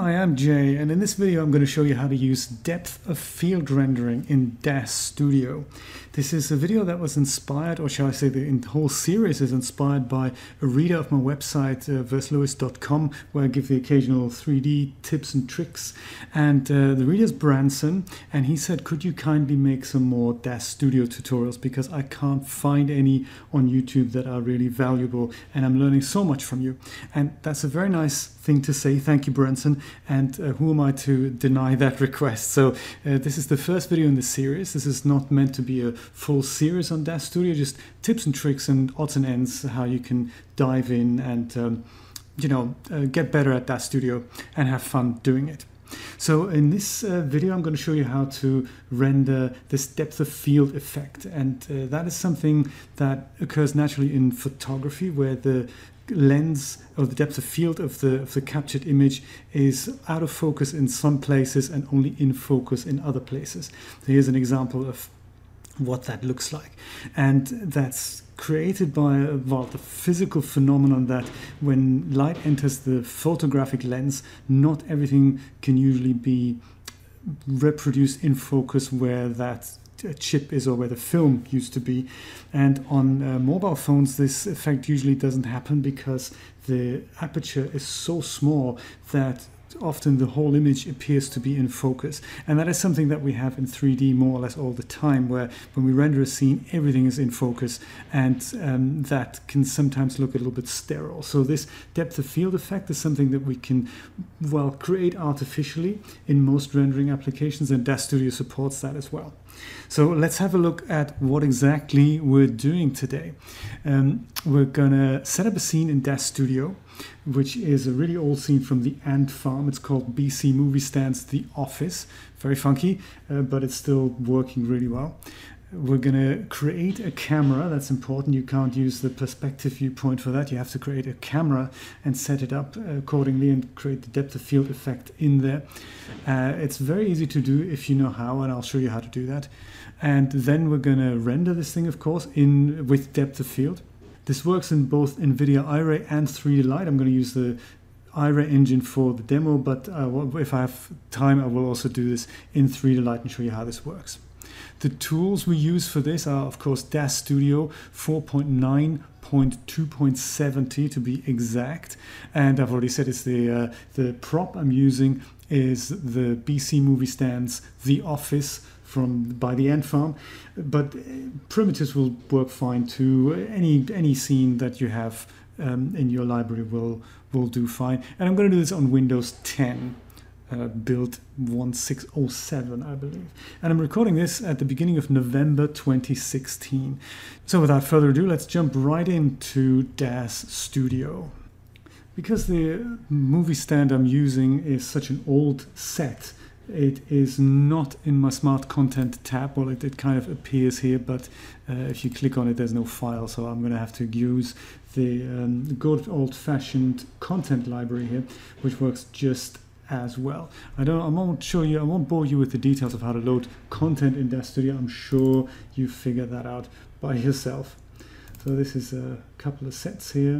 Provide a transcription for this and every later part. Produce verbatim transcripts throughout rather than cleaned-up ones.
Hi, I'm Jay, and in this video I'm going to show you how to use depth of field rendering in DAZ Studio. This is a video that was inspired, or shall I say the whole series is inspired by a reader of my website, uh, vers lewis dot com, where I give the occasional three D tips and tricks. And uh, the reader's Branson, and he said, could you kindly make some more DAZ Studio tutorials, because I can't find any on YouTube that are really valuable, and I'm learning so much from you. And that's a very nice thing to say. Thank you, Branson. And uh, who am I to deny that request? So uh, this is the first video in the series. This is not meant to be a full series on DAZ Studio, just tips and tricks and odds and ends, how you can dive in and um, you know, uh, get better at DAZ Studio and have fun doing it. So in this uh, video I'm going to show you how to render this depth of field effect, and uh, that is something that occurs naturally in photography, where the lens or the depth of field of the of the captured image is out of focus in some places and only in focus in other places. So here's an example of what that looks like, and that's created by well, the physical phenomenon that when light enters the photographic lens, not everything can usually be reproduced in focus where that chip is or where the film used to be. And on uh, mobile phones this effect usually doesn't happen because the aperture is so small that often the whole image appears to be in focus. And that is something that we have in three D more or less all the time, where when we render a scene everything is in focus, and um, that can sometimes look a little bit sterile. So this depth of field effect is something that we can well create artificially in most rendering applications, and DAZ Studio supports that as well. So let's have a look at what exactly we're doing today. Um, we're gonna set up a scene in DAZ Studio, which is a really old scene from the Ant Farm. It's called B C Movie Stand's The Office. Very funky, uh, but it's still working really well. We're gonna create a camera. That's important. You can't use the perspective viewpoint for that. You have to create a camera and set it up accordingly and create the depth of field effect in there. Uh, it's very easy to do if you know how, and I'll show you how to do that. And then we're gonna render this thing, of course, in with depth of field. This works in both NVIDIA Iray and three D Light. I'm going to use the Iray engine for the demo, but uh, if I have time I will also do this in three D Light and show you how this works. The tools we use for this are, of course, DAZ Studio four point nine point two point seventy to be exact, and I've already said it's the uh, the prop I'm using is the B C Movie Stand's The Office from by the Ant Farm, but primitives will work fine too. Any any scene that you have um, in your library will will do fine. And I'm going to do this on Windows ten. Uh, build one six oh seven, I believe. And I'm recording this at the beginning of November twenty sixteen. So without further ado, let's jump right into DAZ Studio. Because the movie stand I'm using is such an old set, it is not in my Smart Content tab. Well, it, it kind of appears here, but uh, if you click on it, there's no file. So I'm going to have to use the um, good old-fashioned content library here, which works just as well. I don't. I won't show you. I won't bore you with the details of how to load content in DAZ Studio. I'm sure you figure that out by yourself. So this is a couple of sets here,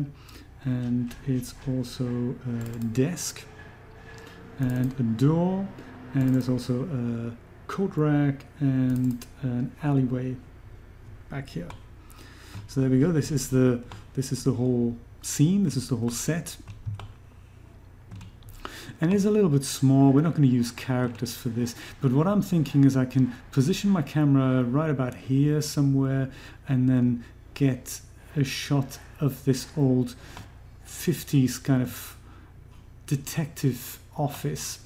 and it's also a desk and a door, and there's also a coat rack and an alleyway back here. So there we go. This is the this is the whole scene. This is the whole set. And it's a little bit small. We're not going to use characters for this, but what I'm thinking is I can position my camera right about here somewhere and then get a shot of this old fifties kind of detective office.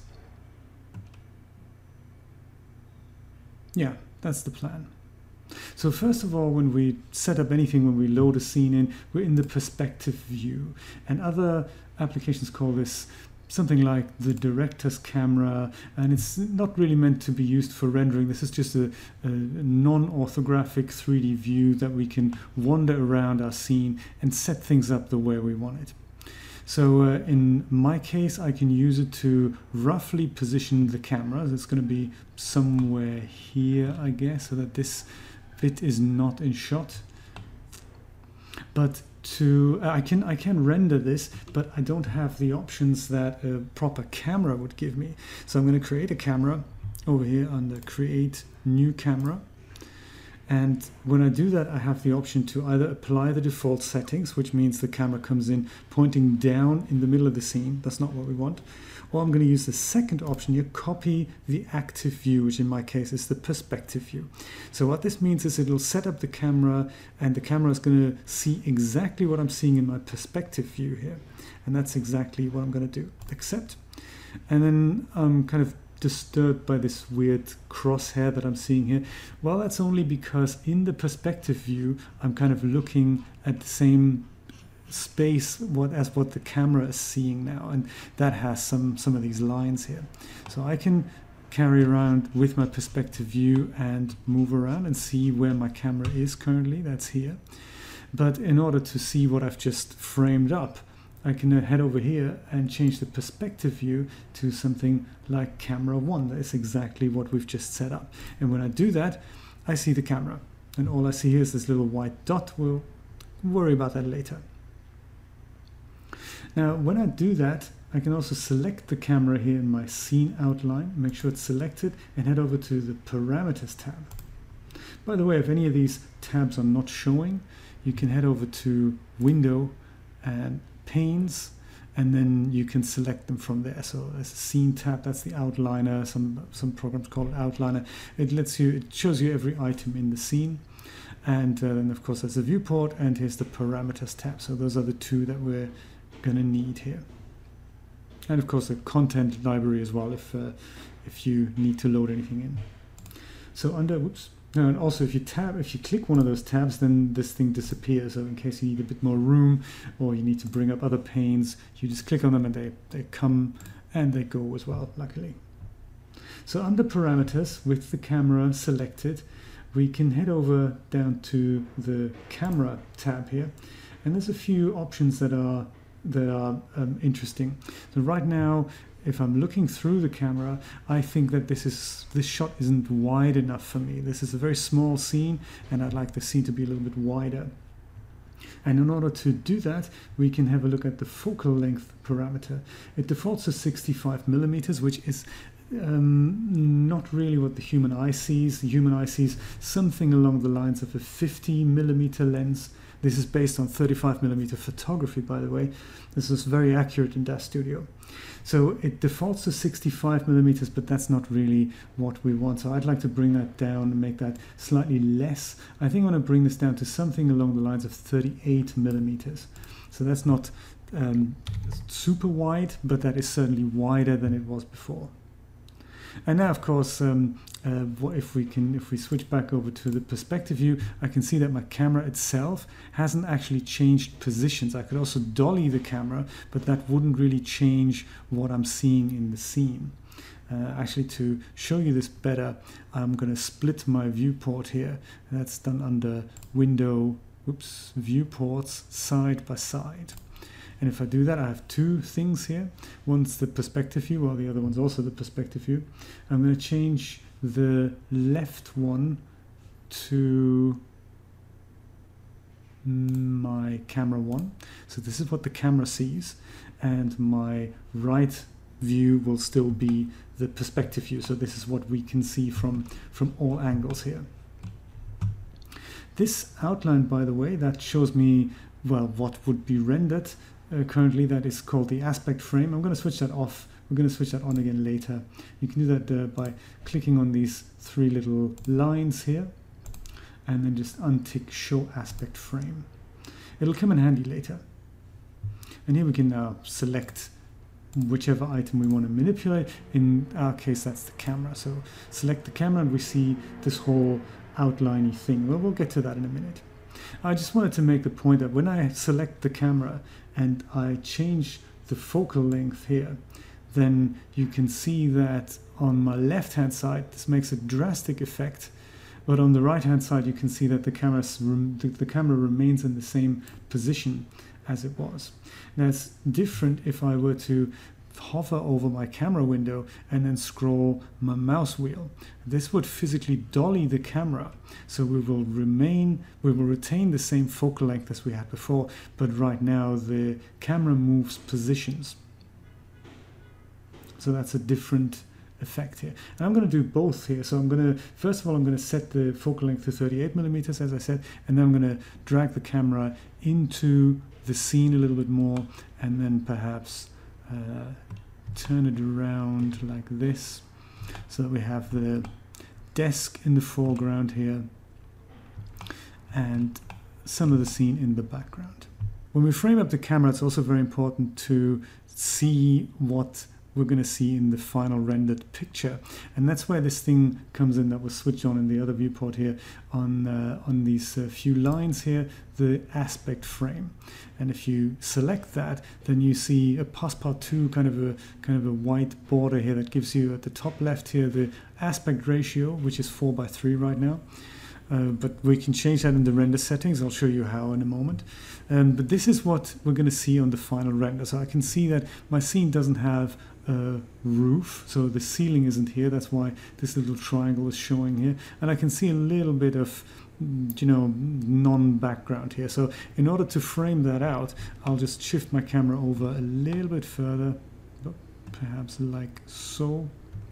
Yeah, that's the plan. So first of all, when we set up anything, when we load a scene in, we're in the perspective view, and other applications call this something like the director's camera, and it's not really meant to be used for rendering. This is just a, a non-orthographic three D view that we can wander around our scene and set things up the way we want it. So uh, in my case, I can use it to roughly position the camera. It's going to be somewhere here, I guess, so that this bit is not in shot. But to, I can I can render this, but I don't have the options that a proper camera would give me. So I'm going to create a camera over here under Create New Camera. And when I do that, I have the option to either apply the default settings, which means the camera comes in pointing down in the middle of the scene. That's not what we want. Or I'm going to use the second option here, copy the active view, which in my case is the perspective view. So what this means is it'll set up the camera, and the camera is going to see exactly what I'm seeing in my perspective view here. And that's exactly what I'm going to do. Accept. And then I'm kind of disturbed by this weird crosshair that I'm seeing here. Well, that's only because in the perspective view, I'm kind of looking at the same space what as what the camera is seeing now, and that has some some of these lines here. So I can carry around with my perspective view and move around and see where my camera is currently. That's here. But in order to see what I've just framed up, I can head over here and change the perspective view to something like camera one. That is exactly what we've just set up. And when I do that, I see the camera. And all I see here is this little white dot. We'll worry about that later. Now, when I do that, I can also select the camera here in my scene outline, make sure it's selected, and head over to the Parameters tab. By the way, if any of these tabs are not showing, you can head over to Window and Panes, and then you can select them from there. So there's a Scene tab, that's the outliner. Some some programs call it outliner. It lets you, it shows you every item in the scene, and uh, then of course there's a viewport, and here's the Parameters tab. So those are the two that we're going to need here, and of course the content library as well if uh, if you need to load anything in. So under whoops. Now, and also if you tab, if you click one of those tabs, then this thing disappears. So in case you need a bit more room or you need to bring up other panes, you just click on them and they, they come and they go as well, luckily. So under Parameters, with the camera selected, we can head over down to the Camera tab here. And there's a few options that are, that are um, interesting. So right now, if I'm looking through the camera, I think that this is this shot isn't wide enough for me. This is a very small scene, and I'd like the scene to be a little bit wider. And in order to do that, we can have a look at the focal length parameter. It defaults to sixty-five millimeters, which is um, not really what the human eye sees. The human eye sees something along the lines of a fifty millimeter lens. This is based on thirty-five millimeter photography, by the way. This is very accurate in DAZ Studio. So it defaults to sixty-five millimeters, but that's not really what we want. So I'd like to bring that down and make that slightly less. I think I want to bring this down to something along the lines of thirty-eight millimeters. So that's not um, super wide, but that is certainly wider than it was before. And now, of course, um, uh, what if we can, if we switch back over to the perspective view, I can see that my camera itself hasn't actually changed positions. I could also dolly the camera, but that wouldn't really change what I'm seeing in the scene. Uh, actually, to show you this better, I'm going to split my viewport here. That's done under Window, oops, Viewports, side by side. And if I do that, I have two things here. One's the perspective view, while the other one's also the perspective view. I'm going to change the left one to my camera one. So this is what the camera sees, and my right view will still be the perspective view. So this is what we can see from, from all angles here. This outline, by the way, that shows me, well, what would be rendered. Uh, currently that is called the aspect frame. I'm going to switch that off. We're going to switch that on again later. You can do that uh, by clicking on these three little lines here and then just untick show aspect frame. It'll come in handy later. And here we can now select whichever item we want to manipulate. In our case, that's the camera. So select the camera and we see this whole outliney thing. Well, we'll get to that in a minute. I just wanted to make the point that when I select the camera and I change the focal length here, then you can see that on my left hand side this makes a drastic effect, but on the right hand side you can see that the, the, the camera remains in the same position as it was. Now it's different if I were to hover over my camera window and then scroll my mouse wheel. This would physically dolly the camera, so we will remain, we will retain the same focal length as we had before, but right now the camera moves positions. So that's a different effect here. And I'm going to do both here. So I'm going to, first of all, I'm going to set the focal length to thirty-eight millimeters, as I said, and then I'm going to drag the camera into the scene a little bit more, and then perhaps uh, turn it around like this, so that we have the desk in the foreground here and some of the scene in the background. When we frame up the camera, it's also very important to see what we're going to see in the final rendered picture, and that's where this thing comes in that was switched on in the other viewport here on uh, on these uh, few lines here, the aspect frame. And if you select that, then you see a passepartout kind of a kind of a white border here that gives you at the top left here the aspect ratio, which is four by three right now. Uh, but we can change that in the render settings. I'll show you how in a moment. Um, but this is what we're going to see on the final render. So I can see that my scene doesn't have a roof, so the ceiling isn't here. That's why this little triangle is showing here. And I can see a little bit of, you know, non-background here. So in order to frame that out, I'll just shift my camera over a little bit further, perhaps like so.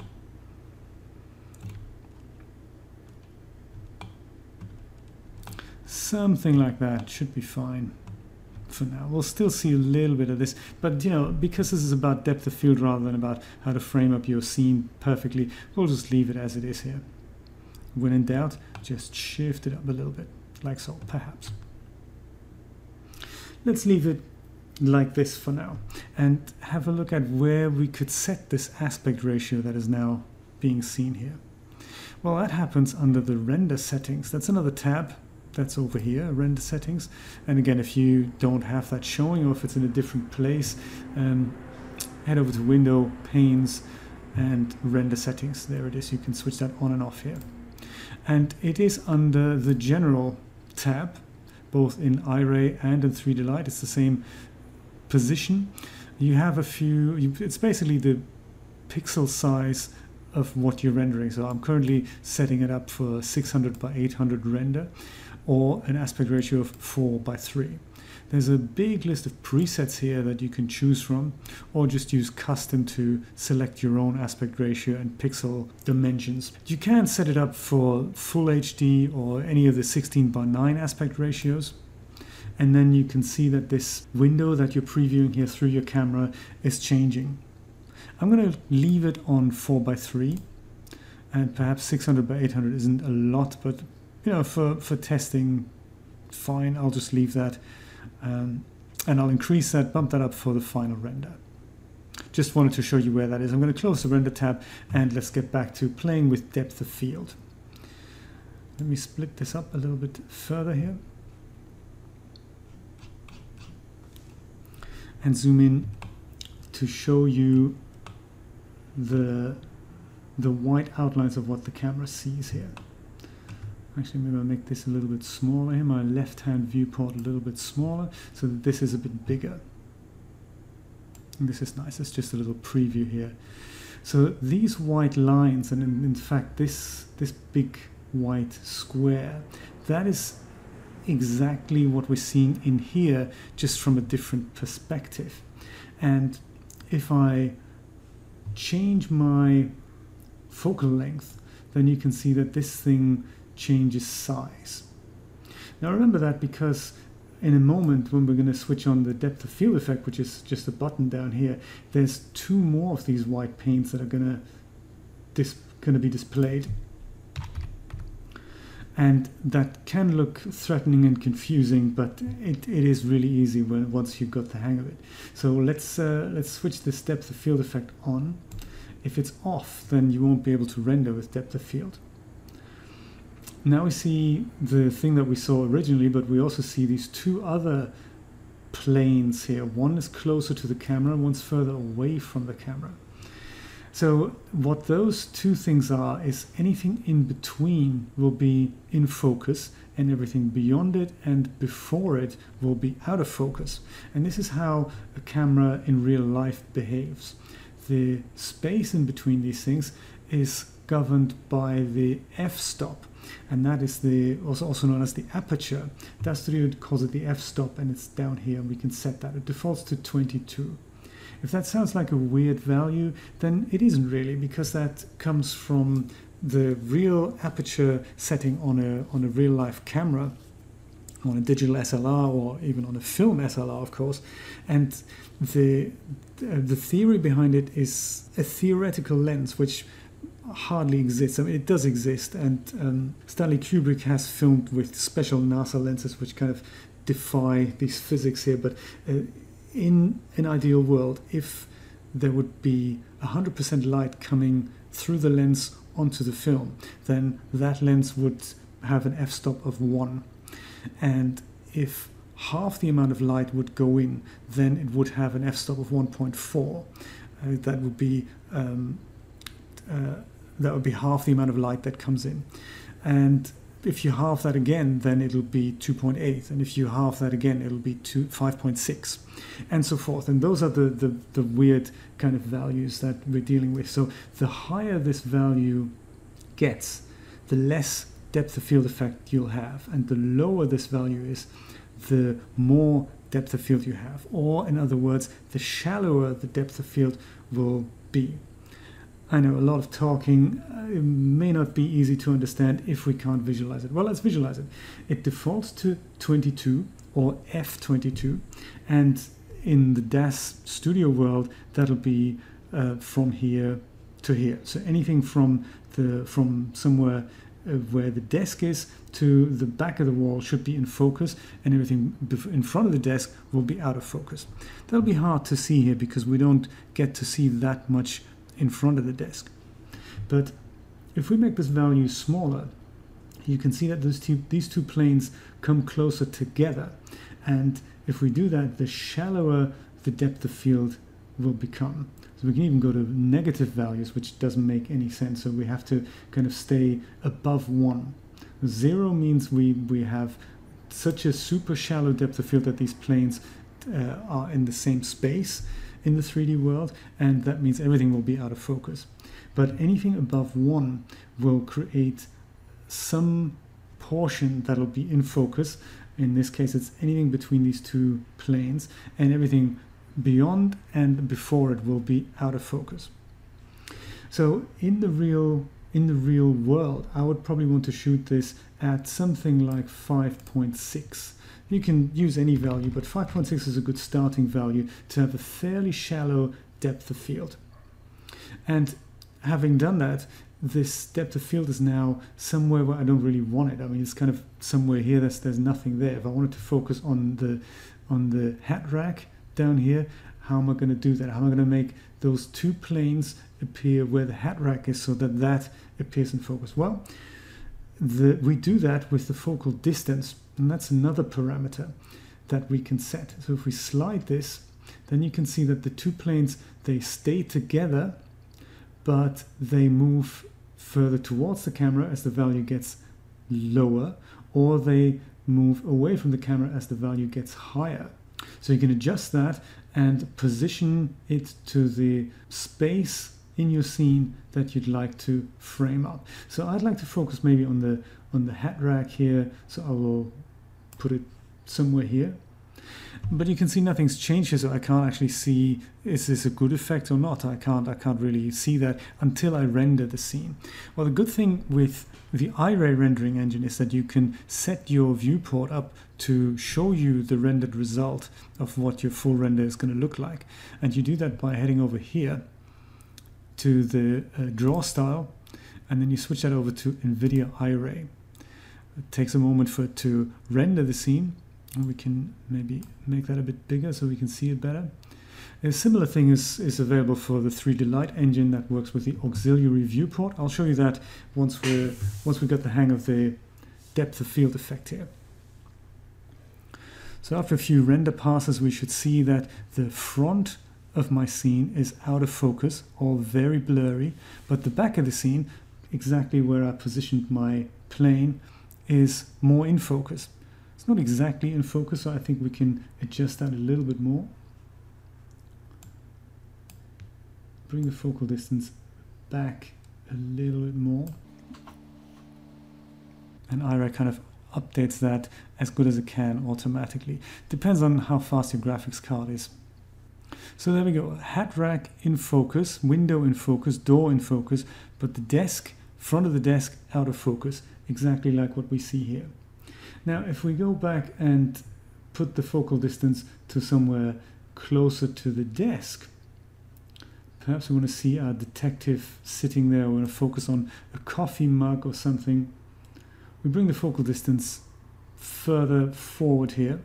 Something like that should be fine for now. We'll still see a little bit of this, but you know, because this is about depth of field rather than about how to frame up your scene perfectly, we'll just leave it as it is here. When in doubt, just shift it up a little bit, like so, perhaps. Let's leave it like this for now and have a look at where we could set this aspect ratio that is now being seen here. Well, that happens under the render settings. That's another tab. That's over here, render settings. And again, if you don't have that showing, or if it's in a different place, um, head over to Window, Panes, and Render Settings. There it is. You can switch that on and off here. And it is under the General tab, both in iRay and in three D Light. It's the same position. You have a few, you, it's basically the pixel size of what you're rendering. So I'm currently setting it up for six hundred by eight hundred render, or an aspect ratio of four by three. There's a big list of presets here that you can choose from, or just use custom to select your own aspect ratio and pixel dimensions. You can set it up for full H D or any of the sixteen by nine aspect ratios. And then you can see that this window that you're previewing here through your camera is changing. I'm going to leave it on four by three, and perhaps six hundred by eight hundred isn't a lot, but you know, for, for testing, fine, I'll just leave that. Um, and I'll increase that, bump that up for the final render. Just wanted to show you where that is. I'm going to close the render tab and let's get back to playing with depth of field. Let me split this up a little bit further here. And zoom in to show you the, the white outlines of what the camera sees here. Actually, maybe I'll make this a little bit smaller here, my left-hand viewport a little bit smaller, so that this is a bit bigger. And this is nice, it's just a little preview here. So these white lines, and in, in fact this, this big white square, that is exactly what we're seeing in here, just from a different perspective. And if I change my focal length, then you can see that this thing changes size. Now remember that, because in a moment when we're going to switch on the depth of field effect, which is just a button down here, there's two more of these white paints that are going to dis going to be displayed, and that can look threatening and confusing, but it, it is really easy when once you've got the hang of it. So let's uh, let's switch this depth of field effect on. If it's off, then you won't be able to render with depth of field. Now we see the thing that we saw originally, but we also see these two other planes here. One is closer to the camera, one's further away from the camera. So what those two things are is anything in between will be in focus, and everything beyond it and before it will be out of focus. And this is how a camera in real life behaves. The space in between these things is governed by the f-stop, and that is the also, also known as the aperture. Daststudio calls it the f-stop, and it's down here, and we can set that. It defaults to twenty-two. If that sounds like a weird value, then it isn't really, because that comes from the real aperture setting on a on a real life camera, on a digital S L R, or even on a film S L R, of course. And the the theory behind it is a theoretical lens which hardly exists. I mean, it does exist, and um, Stanley Kubrick has filmed with special NASA lenses which kind of defy these physics here. But uh, in an ideal world, if there would be one hundred percent light coming through the lens onto the film, then that lens would have an f-stop of one. And if half the amount of light would go in, then it would have an f-stop of one point four. Uh, that would be um, uh, that would be half the amount of light that comes in. And if you halve that again, then it'll be two point eight, and if you halve that again, it'll be two, five point six, and so forth. And those are the, the, the weird kind of values that we're dealing with. So the higher this value gets, the less depth of field effect you'll have, and the lower this value is, the more depth of field you have. Or in other words, the shallower the depth of field will be. I know a lot of talking. Uh, it may not be easy to understand if we can't visualize it. Well, let's visualize it. It defaults to twenty-two, or f twenty-two, and in the Daststudio world, that'll be uh, from here to here. So anything from the from somewhere uh, where the desk is to the back of the wall should be in focus, and everything in front of the desk will be out of focus. That'll be hard to see here because we don't get to see that much in front of the desk. But if we make this value smaller, you can see that those two, these two planes come closer together. And if we do that, the shallower the depth of field will become. So we can even go to negative values, which doesn't make any sense. So we have to kind of stay above one. Zero means we, we have such a super shallow depth of field that these planes uh, are in the same space in the three D world, and that means everything will be out of focus. But anything above one will create some portion that'll be in focus. In this case, it's anything between these two planes, and everything beyond and before it will be out of focus. So in the real in the real world, I would probably want to shoot this at something like five point six. You can use any value, but five point six is a good starting value to have a fairly shallow depth of field. And having done that, this depth of field is now somewhere where I don't really want it. I mean, it's kind of somewhere here. There's there's nothing there. If I wanted to focus on the on the hat rack down here, how am I going to do that? How am I going to make those two planes appear where the hat rack is so that that appears in focus? Well, the, we do that with the focal distance. And that's another parameter that we can set. So if we slide this, then you can see that the two planes, they stay together, but they move further towards the camera as the value gets lower, or they move away from the camera as the value gets higher. So you can adjust that and position it to the space in your scene that you'd like to frame up. So I'd like to focus maybe on the on the hat rack here. So I will put it somewhere here. But you can see nothing's changed here, so I can't actually see, is this a good effect or not? I can't I can't really see that until I render the scene. Well, the good thing with the iRay rendering engine is that you can set your viewport up to show you the rendered result of what your full render is going to look like. And you do that by heading over here to the uh, draw style, and then you switch that over to NVIDIA iRay. It takes a moment for it to render the scene, and we can maybe make that a bit bigger so we can see it better. A similar thing is, is available for the three D Light engine that works with the auxiliary viewport. I'll show you that once we're once we got the hang of the depth of field effect here. So after a few render passes, we should see that the front of my scene is out of focus, all very blurry, but the back of the scene, exactly where I positioned my plane, is more in focus. It's not exactly in focus, so I think we can adjust that a little bit more. Bring the focal distance back a little bit more. And I R A kind of updates that as good as it can automatically. Depends on how fast your graphics card is. So there we go, hat rack in focus, window in focus, door in focus, but the desk, front of the desk, out of focus, exactly like what we see here. Now if we go back and put the focal distance to somewhere closer to the desk, perhaps we want to see our detective sitting there, we want to focus on a coffee mug or something. We bring the focal distance further forward here.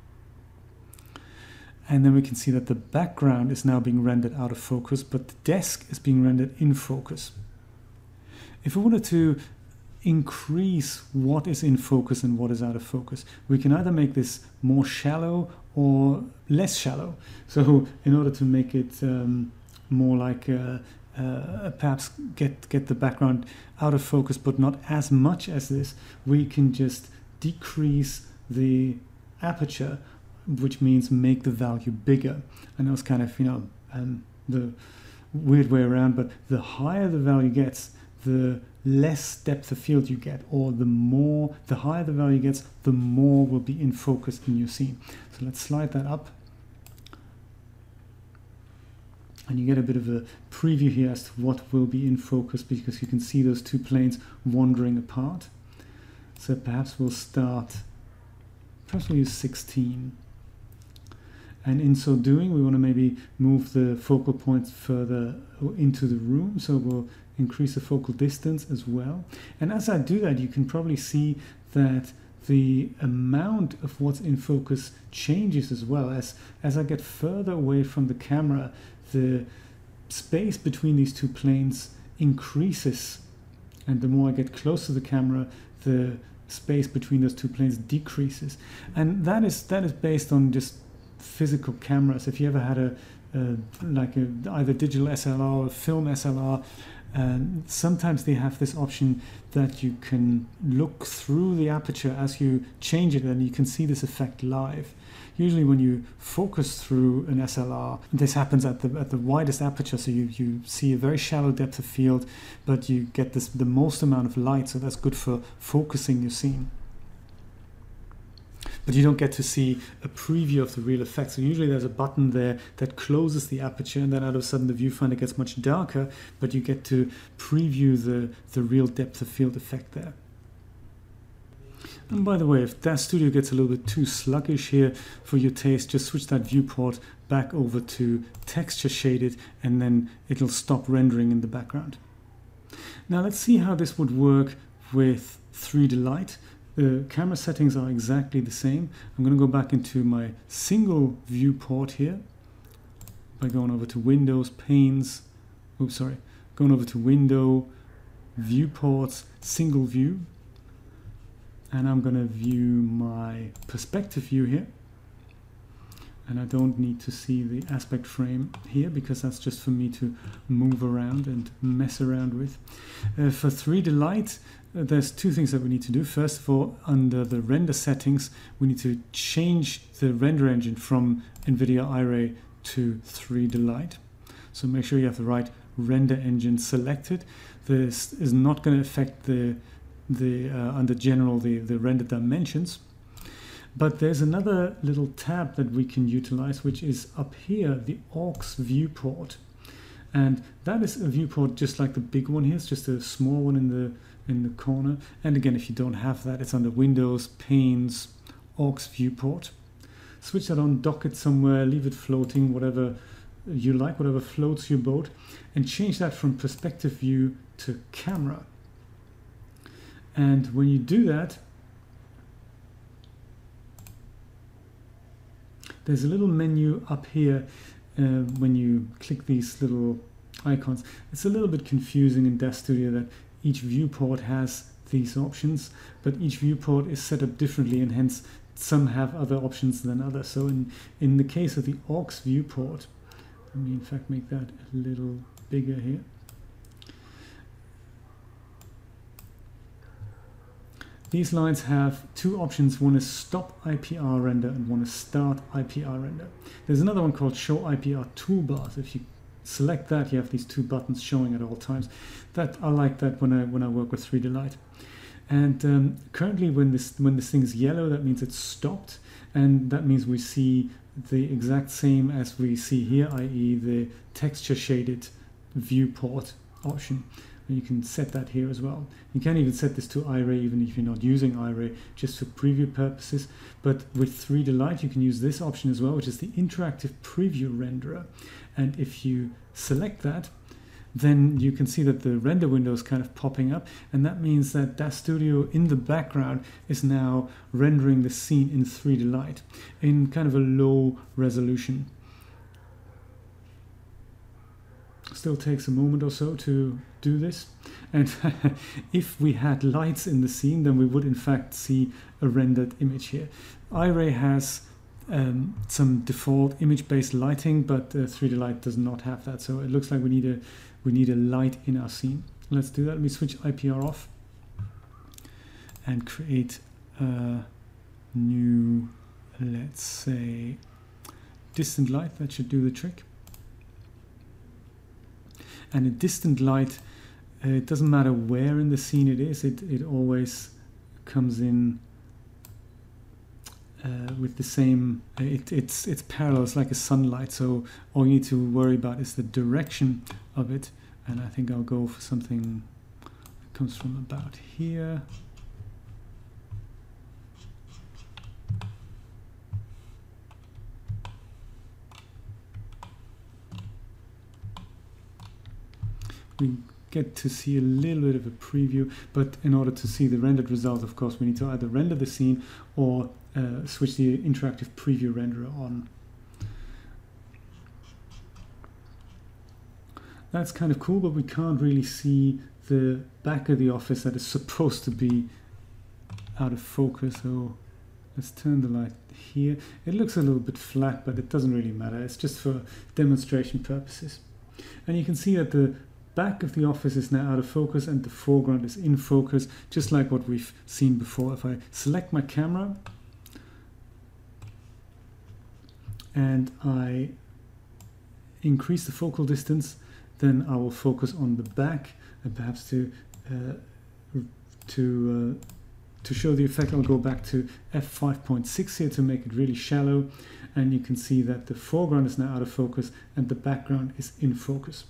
And then we can see that the background is now being rendered out of focus, but the desk is being rendered in focus. If we wanted to increase what is in focus and what is out of focus, we can either make this more shallow or less shallow. So in order to make it um, more like uh, uh, perhaps get, get the background out of focus, but not as much as this, we can just decrease the aperture, which means make the value bigger. I know it's kind of, you know, um, the weird way around, but the higher the value gets, the less depth of field you get, or the more, the higher the value gets, the more will be in focus in your scene. So let's slide that up. And you get a bit of a preview here as to what will be in focus, because you can see those two planes wandering apart. So perhaps we'll start, perhaps we'll use sixteen. And in so doing, we want to maybe move the focal point further into the room. So we'll increase the focal distance as well. And as I do that, you can probably see that the amount of what's in focus changes as well. As, as I get further away from the camera, the space between these two planes increases. And the more I get close to the camera, the space between those two planes decreases. And that is, that is based on just physical cameras. If you ever had a, a like a, either digital S L R or film S L R, and sometimes they have this option that you can look through the aperture as you change it, and you can see this effect live. Usually when you focus through an S L R, this happens at the at the widest aperture, so you, you see a very shallow depth of field, but you get this the most amount of light, so that's good for focusing your scene. But you don't get to see a preview of the real effect. So usually there's a button there that closes the aperture, and then all of a sudden the viewfinder gets much darker, but you get to preview the, the real depth of field effect there. And by the way, if DAZ Studio gets a little bit too sluggish here for your taste, just switch that viewport back over to texture shaded, and then it'll stop rendering in the background. Now let's see how this would work with three D Light. The camera settings are exactly the same. I'm going to go back into my single viewport here by going over to Windows, Panes, oops, sorry, going over to Window, Viewports, Single View. And I'm going to view my perspective view here. And I don't need to see the aspect frame here, because that's just for me to move around and mess around with. Uh, for three D Light, uh, there's two things that we need to do. First of all, under the render settings, we need to change the render engine from NVIDIA Iray to three D Light. So make sure you have the right render engine selected. This is not going to affect the, the uh, under general, the, the render dimensions. But there's another little tab that we can utilize, which is up here, the aux viewport. And that is a viewport just like the big one here. It's just a small one in the in the corner. And again, if you don't have that, it's under Windows, Panes, aux viewport. Switch that on, dock it somewhere, leave it floating, whatever you like, whatever floats your boat, and change that from perspective view to camera. And when you do that, there's a little menu up here uh, when you click these little icons. It's a little bit confusing in DAZ Studio that each viewport has these options, but each viewport is set up differently, and hence some have other options than others. So in, in the case of the aux viewport, Let me in fact make that a little bigger here. These lines have two options. One is stop I P R render and one is start I P R render. There's another one called show I P R toolbars. If you select that, you have these two buttons showing at all times. That I like that when I when I work with three D Light. And um, currently, when this when this thing is yellow, that means it's stopped, and that means we see the exact same as we see here, that is, the texture shaded viewport option. And you can set that here as well. You can even set this to iRay even if you're not using iRay, just for preview purposes. But with three D Light, you can use this option as well, which is the interactive preview renderer. And if you select that, then you can see that the render window is kind of popping up, and that means that DAZ Studio in the background is now rendering the scene in three D Light in kind of a low resolution. Still takes a moment or so to do this, and if we had lights in the scene, then we would in fact see a rendered image here. iRay has um, some default image-based lighting, but uh, three D Light does not have that, so it looks like we need a we need a light in our scene. Let's do that. Let me switch I P R off and create a new, let's say, distant light. That should do the trick. And a distant light, uh, it doesn't matter where in the scene it is, it, it always comes in uh, with the same, it, it's, it's parallel, it's like a sunlight, so all you need to worry about is the direction of it. And I think I'll go for something that comes from about here. We get to see a little bit of a preview, but in order to see the rendered result, of course, we need to either render the scene or uh, switch the interactive preview renderer on. That's kind of cool, but we can't really see the back of the office that is supposed to be out of focus. So let's turn the light here. It looks a little bit flat, but it doesn't really matter. It's just for demonstration purposes. And you can see that the back of the office is now out of focus and the foreground is in focus, just like what we've seen before. If I select my camera and I increase the focal distance, then I will focus on the back, and perhaps to uh, to uh, to show the effect, I'll go back to f five point six here to make it really shallow, and you can see that the foreground is now out of focus and the background is in focus.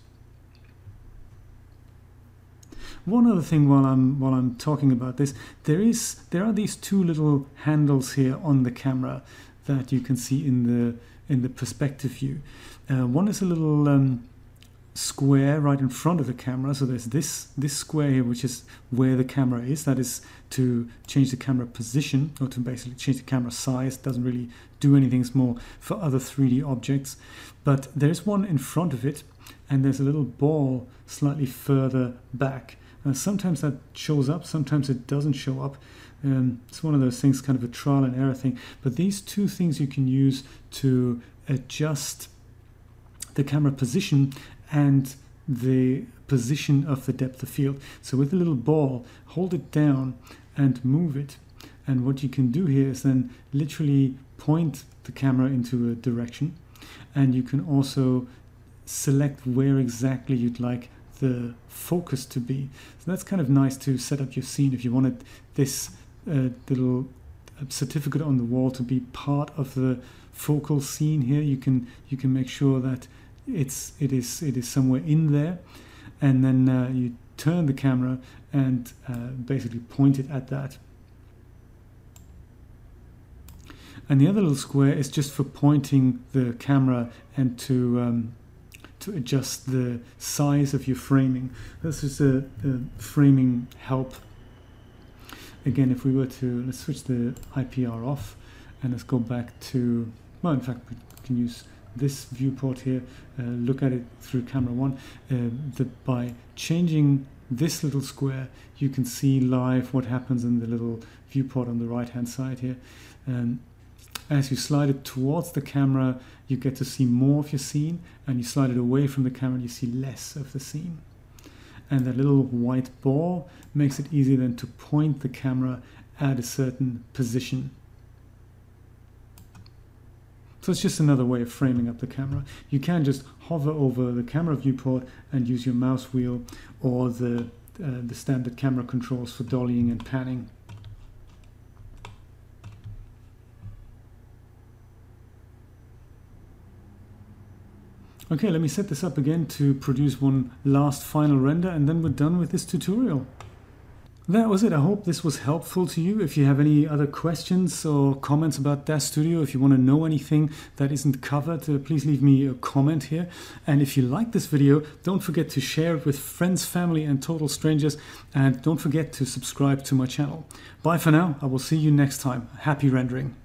One other thing while I'm while I'm talking about this, there is there are these two little handles here on the camera that you can see in the in the perspective view. Uh, one is a little um, square right in front of the camera. So there's this this square here, which is where the camera is. That is to change the camera position, or to basically change the camera size. Doesn't really do anything. It's more for other three D objects. But there's one in front of it, and there's a little ball slightly further back. Uh, sometimes that shows up, sometimes it doesn't show up. Um, it's one of those things, kind of a trial and error thing. But these two things you can use to adjust the camera position and the position of the depth of field. So with the little ball, hold it down and move it. And what you can do here is then literally point the camera into a direction. And you can also select where exactly you'd like the focus to be. So that's kind of nice to set up your scene. If you wanted this uh, little certificate on the wall to be part of the focal scene here, you can you can make sure that it's it is it is somewhere in there, and then uh, you turn the camera and uh, basically point it at that. And the other little square is just for pointing the camera and to um, to adjust the size of your framing. This is a, a framing help. Again, if we were to, let's switch the I P R off and let's go back to, well, in fact, we can use this viewport here, uh, look at it through camera one. Uh, the, by changing this little square, you can see live what happens in the little viewport on the right hand side here. Um, As you slide it towards the camera, you get to see more of your scene, and you slide it away from the camera, you see less of the scene. And that little white ball makes it easy then to point the camera at a certain position. So it's just another way of framing up the camera. You can just hover over the camera viewport and use your mouse wheel or the, uh, the standard camera controls for dollying and panning. Okay, let me set this up again to produce one last final render, and then we're done with this tutorial. That was it. I hope this was helpful to you. If you have any other questions or comments about Dash Studio, if you want to know anything that isn't covered, uh, please leave me a comment here. And if you like this video, don't forget to share it with friends, family, and total strangers. And don't forget to subscribe to my channel. Bye for now. I will see you next time. Happy rendering.